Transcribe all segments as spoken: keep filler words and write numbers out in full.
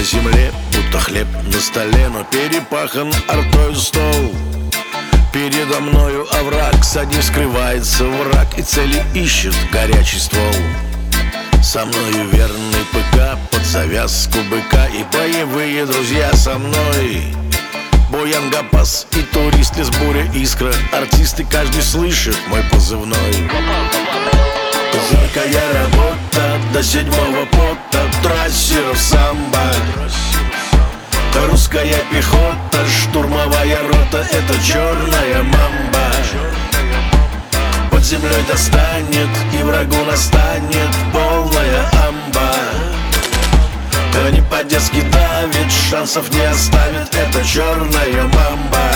земле, будто хлеб на столе, но перепахан артою стол. Передо мною овраг, сзади скрывается враг, и цели ищет горячий ствол. Со мною верный ПК под завязку быка, и боевые друзья со мной. Боян Гапас и турист из буря искра, артисты каждый слышит мой позывной. Жаркая работа до седьмого пота, трассеров самбо. Русская пехота, штурмовая рота, это черная мамба. Под землей достанет и врагу настанет полная амба. Они по-детски давит, шансов не оставит, это черная мамба.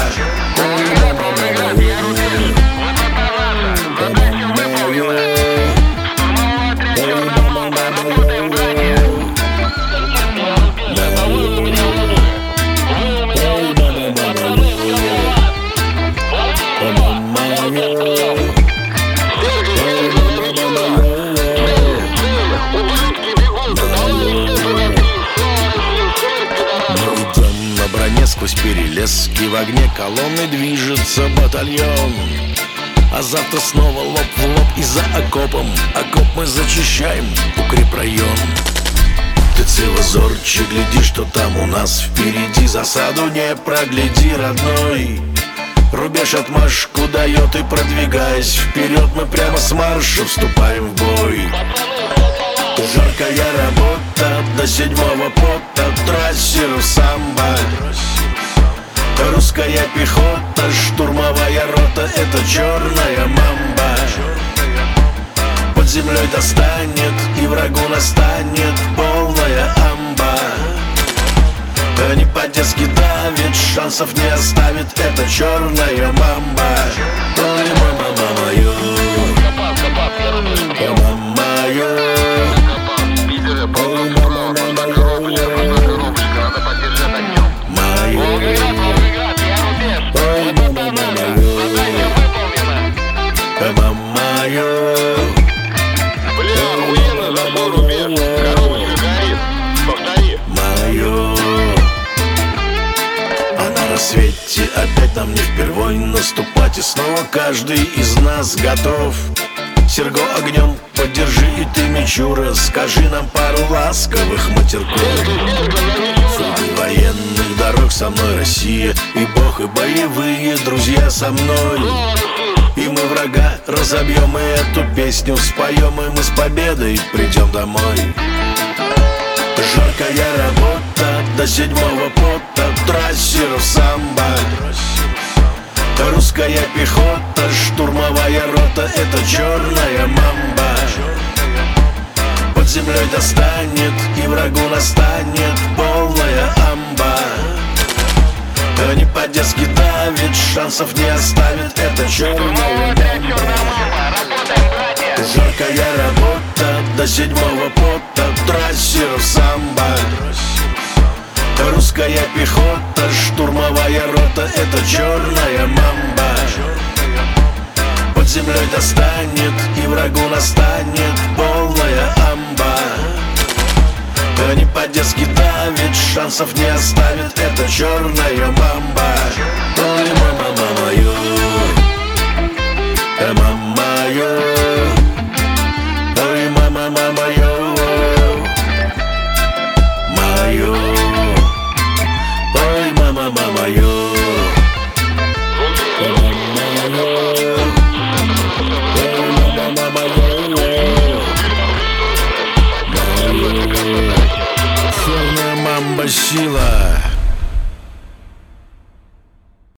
Сквозь перелески в огне колонны движется батальон. А завтра снова лоб в лоб и за окопом. Окоп мы зачищаем, укрепрайон. Ты цивозорче гляди, что там у нас впереди. Засаду не прогляди, родной. Рубеж отмашку дает, и продвигаясь вперед, мы прямо с марша вступаем в бой. Жаркая работа до седьмого пота, трассеров самбо. Русская пехота, штурмовая рота, это черная мамба. Под землей достанет и врагу настанет полная амба. Они по-детски давит, шансов не оставит, это черная мамба. Ой, мама, мама, ё. Мама, ё. Ой, мама, мама, ё. На рассвете опять нам не впервой наступать, и снова каждый из нас готов. Серго огнем поддержи, и ты, Мичура, скажи нам пару ласковых матерков. Среди военных дорог со мной Россия, и Бог, и боевые друзья со мной. И мы врага разобьем, и эту песню споем, и мы с победой придем домой. Жаркая работа до седьмого пота, трассеров самбо. Русская пехота, штурмовая рота, это черная мамба. Под землей достанет и врагу настанет полная амба. Они по-детски давит, шансов не оставит, это черная мамба. Жаркая работа до седьмого пота, трассеров самбо. Русская пехота, штурмовая рота, это черная мамба. Под землей достанет и врагу настанет полная амба. Они по-детски давит, шансов не оставит, это черная мамба. Ой, мама, мама, ё. Мама, ё.